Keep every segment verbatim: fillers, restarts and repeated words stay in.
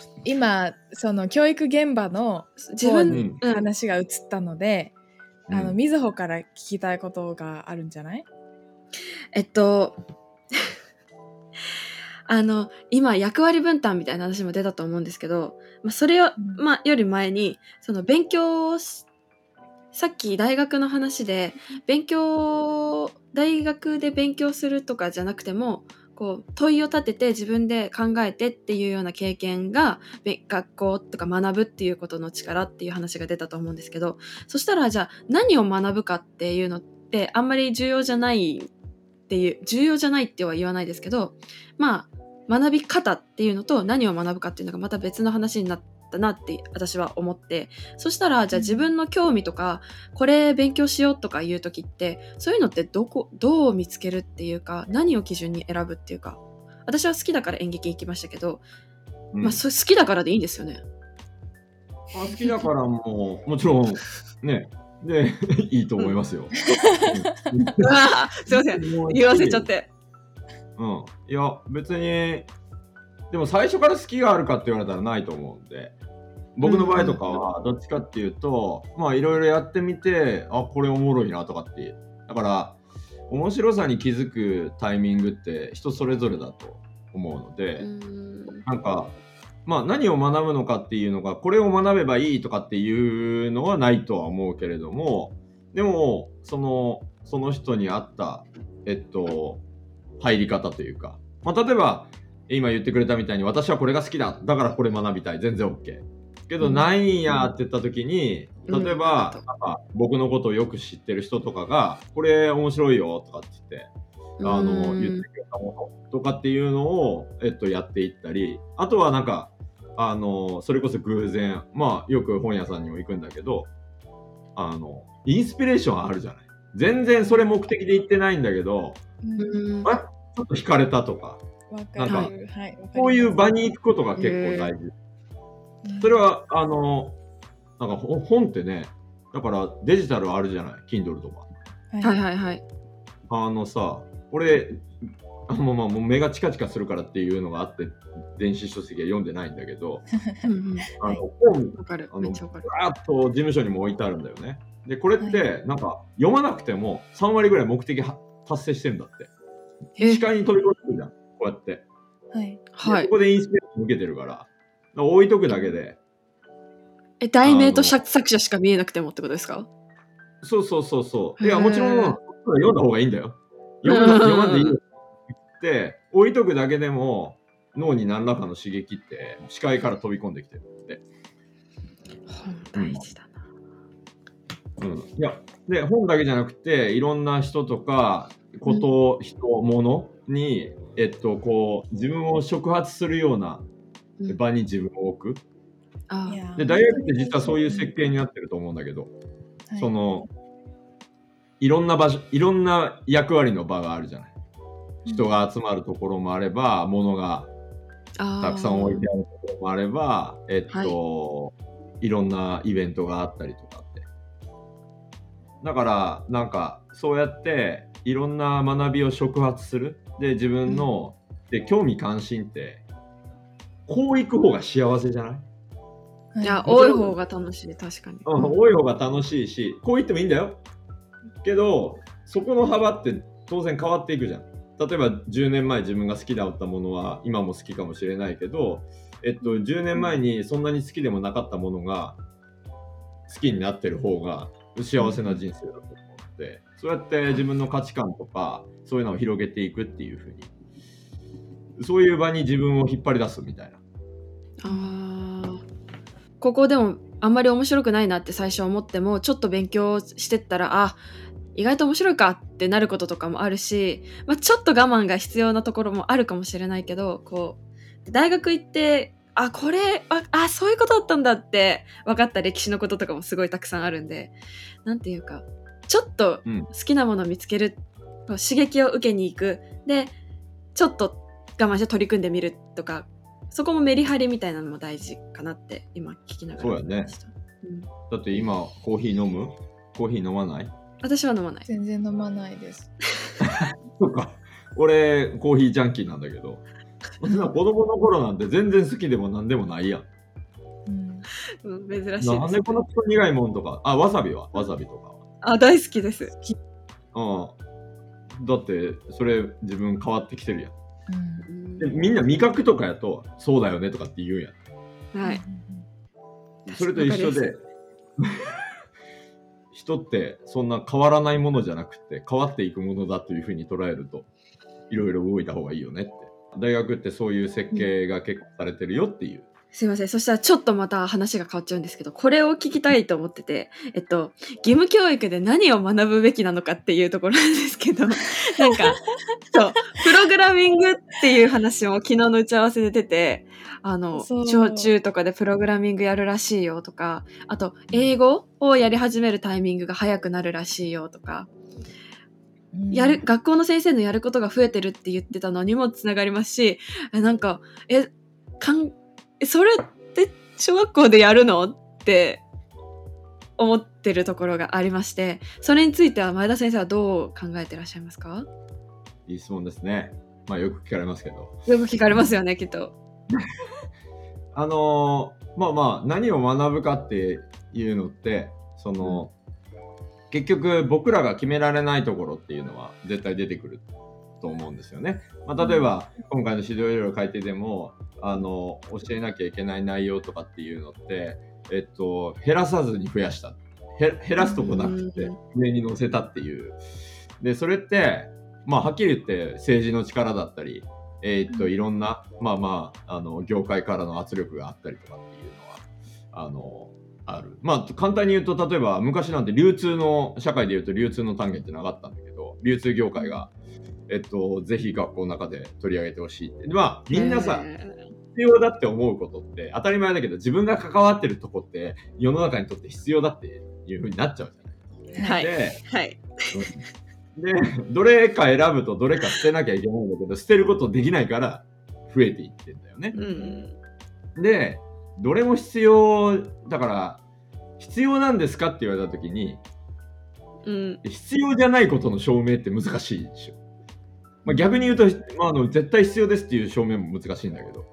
今その教育現場の自分に話が移ったので、うん、あのみずほから聞きたいことがあるんじゃない？ えっとあの今役割分担みたいな話も出たと思うんですけど、まあ、それを、うんまあ、より前にその勉強をしさっき大学の話で勉強大学で勉強するとかじゃなくてもこう問いを立てて自分で考えてっていうような経験が学校とか学ぶっていうことの力っていう話が出たと思うんですけど、そしたらじゃあ何を学ぶかっていうのってあんまり重要じゃないっていう重要じゃないっては言わないですけど、まあ学び方っていうのと何を学ぶかっていうのがまた別の話になったなって私は思って、そしたらじゃあ自分の興味とかこれ勉強しようとかいう時ってそういうのってどこどう見つけるっていうか何を基準に選ぶっていうか、私は好きだから演劇行きましたけど、うんまあ、好きだからでいいんですよね。 あ好きだからももちろんねでいいと思いますよ。うん、 うわすいません言わせちゃって。 うん、いや別にでも最初から好きがあるかって言われたらないと思うんで、僕の場合とかはどっちかっていうと、うん、まあいろいろやってみてあこれおもろいなとかってだから面白さに気づくタイミングって人それぞれだと思うので、うん、なんかまあ何を学ぶのかっていうのがこれを学べばいいとかっていうのはないとは思うけれども、でもそのその人に合ったえっと入り方というか、まあ、例えば今言ってくれたみたいに私はこれが好きだだからこれ学びたい全然 OK けど、うん、ないんやって言った時に例えば、うん、なんか僕のことをよく知ってる人とかがこれ面白いよとかって言ってあの、うん、言ってくれたものとかっていうのを、えっと、やっていったり、あとはなんかあのそれこそ偶然まあよく本屋さんにも行くんだけどあのインスピレーションあるじゃない、全然それ目的で行ってないんだけど、うん、あちょっと惹かれたとか、なんか、はい、こういう場に行くことが結構大事。それはあのなんか本ってね、だからデジタルあるじゃない、Kindle とか。 はいはいはい。 あのさ、俺あのまあもう目がチカチカするからっていうのがあって電子書籍は読んでないんだけど、あの本わかる、 あのバーッと事務所にも置いてあるんだよね。でこれってなんか読まなくてもさんわりぐらい目的達成してるんだって。視界に飛び込んでくるじゃん、こうやって。 はいはい。 そこでインスピレーション受けてるから、から置いとくだけで。 え、題名と作者しか見えなくてもってことですか？ そうそうそうそう。いやもちろん読んだ方がいいんだよ。読ま読まんでいいよって置いとくだけでも脳に何らかの刺激って視界から飛び込んできてるって。 本大事だな。うん。いやで本だけじゃなくていろんな人とかこと、うん、人物にえっとこう自分を触発するような場に自分を置く。あで大学って実はそういう設計になってると思うんだけど、はい、そのいろんな場所、いろんな役割の場があるじゃない。人が集まるところもあれば、物がたくさん置いてあるところもあれば、えっと、はい、いろんなイベントがあったりとかって。だからなんかそうやっていろんな学びを触発する。で自分の、うん、で興味関心ってこう行く方が幸せじゃない？ いや多い方が楽しい、確かに、 うん、多い方が楽しいし、こう言ってもいいんだよけど、そこの幅って当然変わっていくじゃん。例えばじゅうねんまえ自分が好きだったものは今も好きかもしれないけど、えっと、じゅうねんまえにそんなに好きでもなかったものが好きになってる方が幸せな人生だと思うので、そうやって自分の価値観とかそういうのを広げていくっていう風に、そういう場に自分を引っ張り出すみたいな。 あここでもあんまり面白くないなって最初思ってもちょっと勉強してったらあ意外と面白いかってなることとかもあるし、まあ、ちょっと我慢が必要なところもあるかもしれないけど、こう大学行ってあこれああそういうことだったんだって分かった歴史のこととかもすごいたくさんあるんで、なんていうかちょっと好きなものを見つける、うん、刺激を受けに行くでちょっと我慢して取り組んでみるとか、そこもメリハリみたいなのも大事かなって今聞きながら思いました。 そうやね、うん、だって今コーヒー飲む？コーヒー飲まない？ 私は飲まない。 全然飲まないです。 そうか。俺コーヒージャンキーなんだけどそんな子供の頃なんて全然好きでも何でもないやん。 うんうん、珍しいです。 なんでこのクソ苦いもんとか、あ、わさびはわさびとかあ、大好きです。 は。うん。だって、それ自分変わってきてるやん。 うんでみんな味覚とかやと、そうだよねとかって言うんやん。 はい。 それと一緒で、人ってそんな変わらないものじゃなくて、変わっていくものだというふうに捉えると、いろいろ動いた方がいいよねって。大学ってそういう設計が結構されてるよっていう。 すいません。そしたらちょっとまた話が変わっちゃうんですけど、これを聞きたいと思ってて、えっと、義務教育で何を学ぶべきなのかっていうところなんですけど、なんか、そう、プログラミングっていう話も昨日の打ち合わせで出て、あの、 そう小中とかでプログラミングやるらしいよとか、あと、英語をやり始めるタイミングが早くなるらしいよとか、 うんやる、学校の先生のやることが増えてるって言ってたのにもつながりますし、えなんか、え、かん、えそれって小学校でやるのって思ってるところがありまして、それについては前田先生はどう考えてらっしゃいますか？ いい質問ですね。まあよく聞かれますけど。 よく聞かれますよね、きっと。 あのーまあまあ、何を学ぶかっていうのって、その、結局僕らが決められないところっていうのは絶対出てくると思うんですよね。まあ、例えば、今回の指導要領を書いてでも、あの、教えなきゃいけない内容とかっていうのって、えっと、減らさずに増やした。へ減らすとこなくてうん、 上に乗せたっていう。で、それって、まあ、はっきり言って政治の力だったり、えーっと、いろんな、まあまあ、あの、業界からの圧力があったりとかっていうのは、あの、ある。まあ、簡単に言うと、例えば、昔なんて流通の、社会で言うと流通の単元ってなかったんだけど、流通業界が、えっと、ぜひ学校の中で取り上げてほしいって。でまあ、みんなさ、 え必要だって思うことって当たり前だけど、自分が関わってるとこって世の中にとって必要だっていう風になっちゃうじゃない。 ーはい。 で、 はい。 で、どれか選ぶとどれか捨てなきゃいけないんだけど、捨てることできないから増えていってんだよね。 うん。 で、どれも必要だから、必要なんですかって言われたときに、 うん。 必要じゃないことの証明って難しいでしょ。まあ、逆に言うと、まあ、あの絶対必要ですっていう証明も難しいんだけど。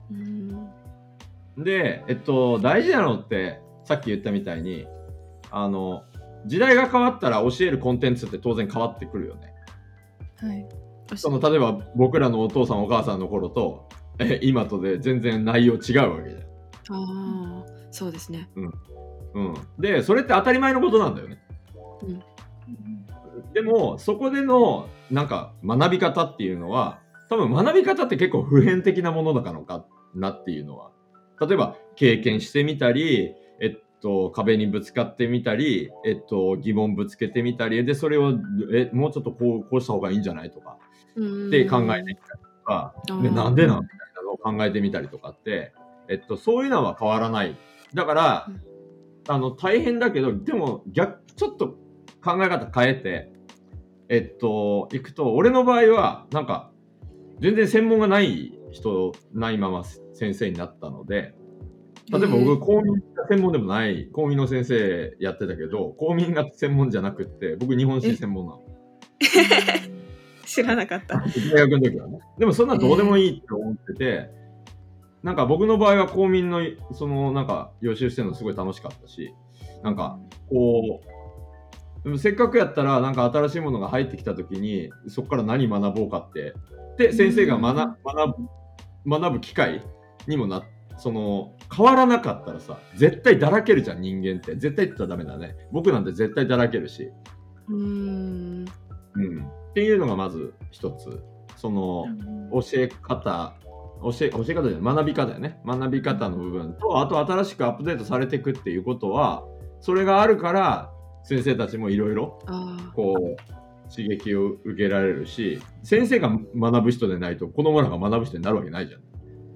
うん。 で、えっと、大事なのって、さっき言ったみたいに、あの、時代が変わったら教えるコンテンツって当然変わってくるよね。 はい。 その、例えば僕らのお父さんお母さんの頃と、え今とで全然内容違うわけじゃん。 ああ、そうですね。 うん。で、それって当たり前のことなんだよね。 うん。 でも、そこでの、なんか、学び方っていうのは、多分学び方って結構普遍的なものだからかなっていうのは、例えば経験してみたり、えっと、壁にぶつかってみたり、えっと、疑問ぶつけてみたり、で、それを、え、もうちょっとこう、こうした方がいいんじゃないとか、って考えてみたりとか、で、なんでなんみたいなのを考えてみたりとかって、えっと、そういうのは変わらない。だから、あの、大変だけど、でも、逆、ちょっと考え方変えて、えっと、行くと、俺の場合は、なんか、全然専門がない人、ないまま先生になったので、例えば僕、公民が専門でもない、公民の先生やってたけど、公民が専門じゃなくって、僕、日本史専門なの。 知らなかった。 大学の時はね。でも、そんなどうでもいいって思ってて、なんか僕の場合は公民の、その、なんか、予習してるのすごい楽しかったし、なんか、こう、でもせっかくやったら、なんか新しいものが入ってきたときに、そこから何学ぼうかって、で、先生が学学ぶ、学ぶ機会にもな、その、変わらなかったらさ、絶対だらけるじゃん、人間って。絶対言ったらダメだね。僕なんて絶対だらけるし。 うーん。 うん。っていうのがまず一つ。その、教え方、教え、教え方じゃない、学び方だよね。学び方の部分と、あと新しくアップデートされていくっていうことは、それがあるから、先生たちもいろいろこう刺激を受けられるし、先生が学ぶ人でないと子供らが学ぶ人になるわけないじゃん。 うん、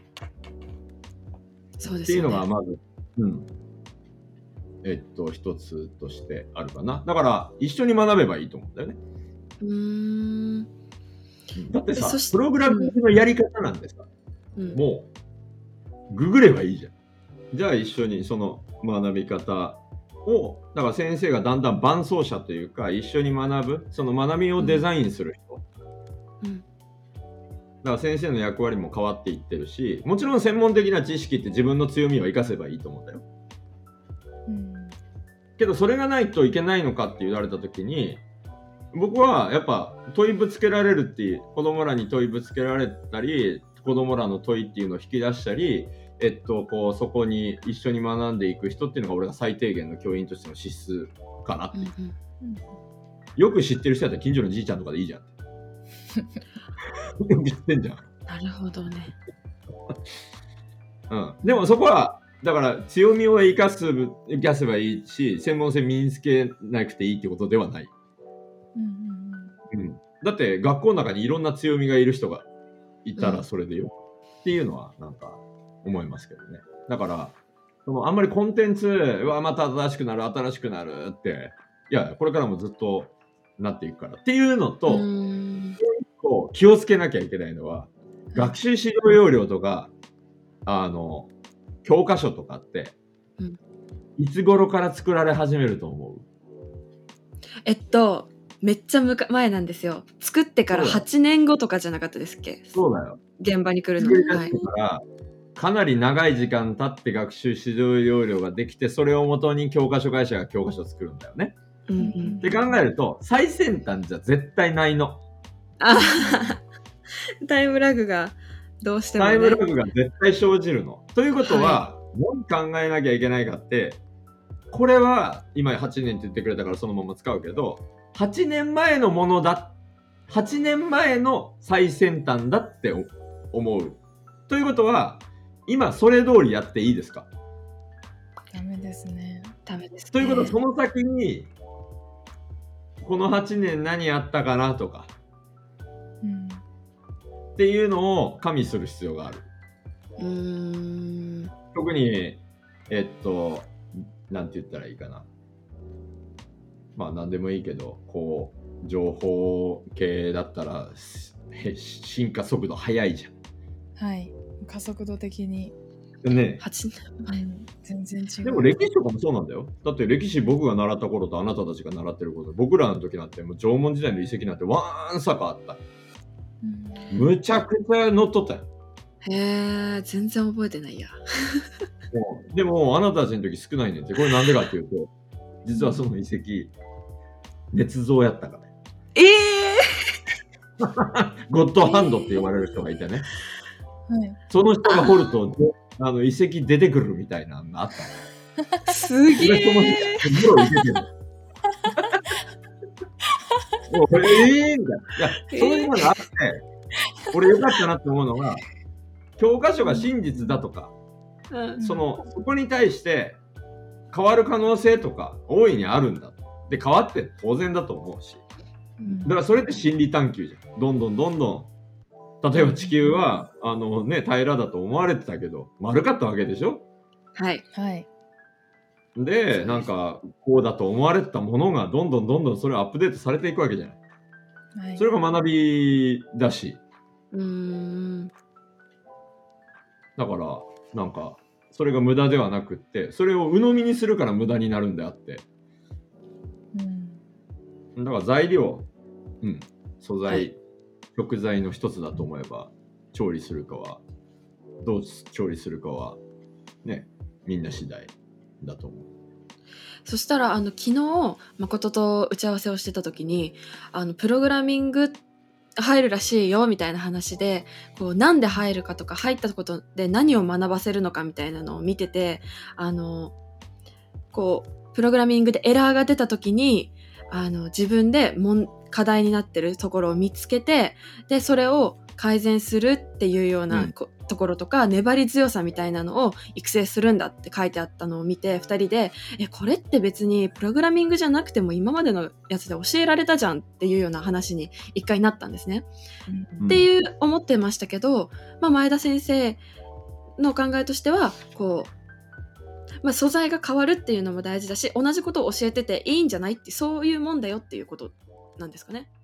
そうですよね。 っていうのがまず、うん、えっと一つとしてあるかな。だから一緒に学べばいいと思うんだよね。 うーん。 だってさ、プログラミングのやり方なんてさ、うん、もうググればいいじゃん。じゃあ一緒にその学び方を、だから先生がだんだん伴走者というか一緒に学ぶ、その学びをデザインする人、 から先生の役割も変わっていってるし、もちろん専門的な知識って自分の強みを生かせばいいと思うんだよ。 うん。 けどそれがないといけないのかって言われた時に、僕はやっぱ問いぶつけられるっていう、子供らに問いぶつけられたり、子供らの問いっていうのを引き出したり、えっとこうそこに一緒に学んでいく人っていうのが俺が最低限の教員としての資質かなって、 うんうんうんよく知ってる人だったら近所のじいちゃんとかでいいじゃんよく知ってんじゃん。 なるほどね。 うん、でもそこはだから強みを生かす生かせばいいし、専門性身につけなくていいってことではない。 うんうんうん、だって学校の中にいろんな強みがいる人がいたらそれでよ、うん、っていうのはなんか思いますけどね。だからそのあんまりコンテンツはまた新しくなる新しくなるって、いやこれからもずっとなっていくからっていうのと、 うんこう気をつけなきゃいけないのは、学習指導要領とかあの教科書とかって、うん、いつ頃から作られ始めると思う？ えっとめっちゃむか前なんですよ。作ってからはちねんごとかじゃなかったですっけ？ そうだよ。 現場に来るの。 作り出してから、はい、かなり長い時間経って学習指導要領ができて、それをもとに教科書会社が教科書を作るんだよね。うんうん、って考えると最先端じゃ絶対ないの。 あタイムラグがどうしても、ね、 タイムラグが絶対生じるの。ということは、はい、何考えなきゃいけないかって、これは今はちねんって言ってくれたからそのまま使うけど、はちねんまえのものだ、はちねんまえの最先端だって思う。ということは今それ通りやっていいですか？ ダメですね。 ダメですね。 ということはその先にこのはちねん何やったかなとか、うん、っていうのを加味する必要がある。 うーん特にえっとなんて言ったらいいかな、まあ何でもいいけど、こう情報系だったら進化速度速いじゃん。 はい、加速度的にね、 はちねんまえ、うん、 全然違う。 でも歴史とかもそうなんだよ。だって歴史僕が習った頃とあなたたちが習ってること、僕らの時なんてもう縄文時代の遺跡なんてわんさかあった、うん、むちゃくちゃ乗っとったよ。 へえ、全然覚えてないやでもあなたたちの時少ないねんって。これなんでかっていうと、実はその遺跡捏造やったから。 ええー、ゴッドハンドって呼ばれる人がいてね、 はい、 その人が掘るとあの遺跡出てくるみたいなのがあったの。 すげえ。 もうええー、みたいな。いや、そういうのがあって、俺よかったなって思うのが、教科書が真実だとか、うん、そのそこに対して変わる可能性とか大いにあるんだ。で変わって当然だと思うし、だからそれって心理探求じゃん。どんどんどんどん、例えば地球はあのね平らだと思われてたけど丸かったわけでしょ。 はいはい。 でなんかこうだと思われてたものがどんどんどんどんそれアップデートされていくわけじゃない、はい、それが学びだし、 うーんだからなんかそれが無駄ではなくって、それを鵜呑みにするから無駄になるんであって、うん、だから材料、うん、素材、はい、食材の一つだと思えば調理するかはどう調理するかはねみんな次第だと思う。 そしたらあの昨日誠と打ち合わせをしてた時にあのプログラミング入るらしいよみたいな話で、こうなんで入るかとか入ったことで何を学ばせるのかみたいなのを見てて、あのこうプログラミングでエラーが出た時にあの自分で問課題になってるところを見つけて、でそれを改善するっていうような、うん、ところとか粘り強さみたいなのを育成するんだって書いてあったのを見て、ふたりでえこれって別にプログラミングじゃなくても今までのやつで教えられたじゃんっていうような話に一回なったんですね、うん、っていう思ってましたけど、まあ、前田先生の考えとしてはこう、まあ、素材が変わるっていうのも大事だし、同じことを教えてていいんじゃないって、そういうもんだよっていうことなんですかね。